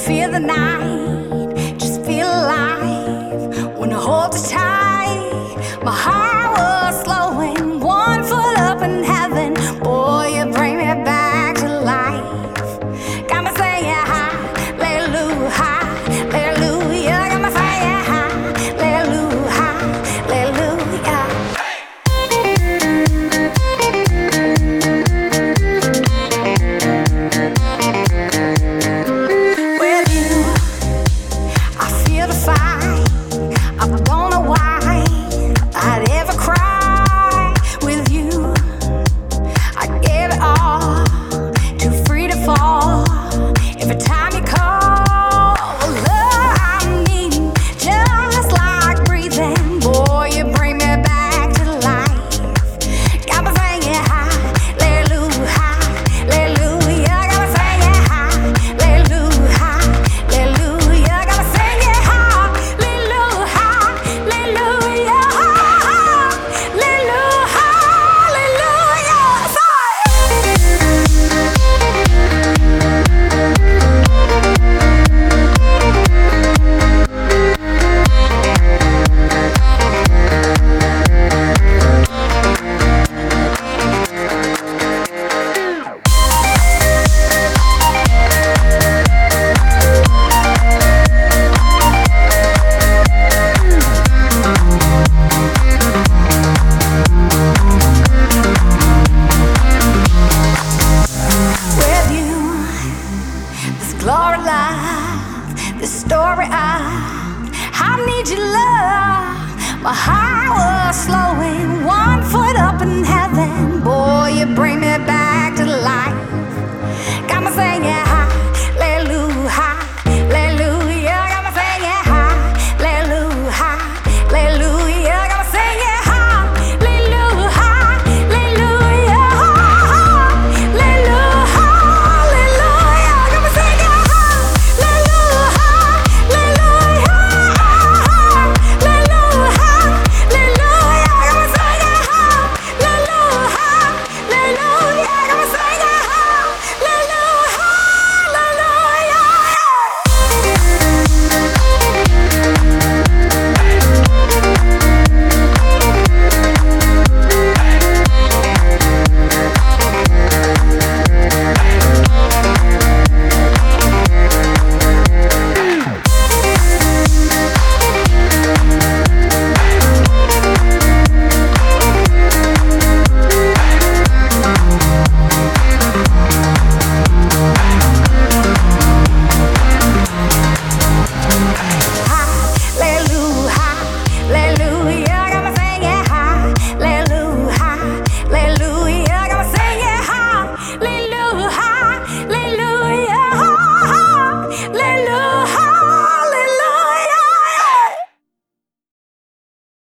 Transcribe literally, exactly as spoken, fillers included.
feel the night, just feel alive. When I hold you tight, my heart was slowing, one foot up in heaven. Boy, you bring me back to life. Got me saying hallelujah, hallelujah. Got me saying hallelujah, hallelujah. With you, I feel the fight. I don't know why I'd ever cry. With you, I gave it all, too free to fall. Every time you call, love I need, just like breathing. Boy, you bring me back to life. Got me singing hallelujah, hallelujah. Got me singing hallelujah, hallelujah. Got me singing hallelujah, hallelujah, hallelujah, hallelujah. With you, this glory life, this story I, I need your love. My heart